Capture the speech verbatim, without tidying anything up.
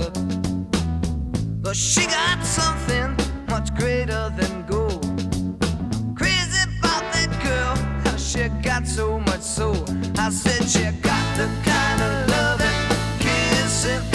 love. But she got something much greater than gold. Crazy about that girl, how she got so much soul. I said she got the kind of love and kissing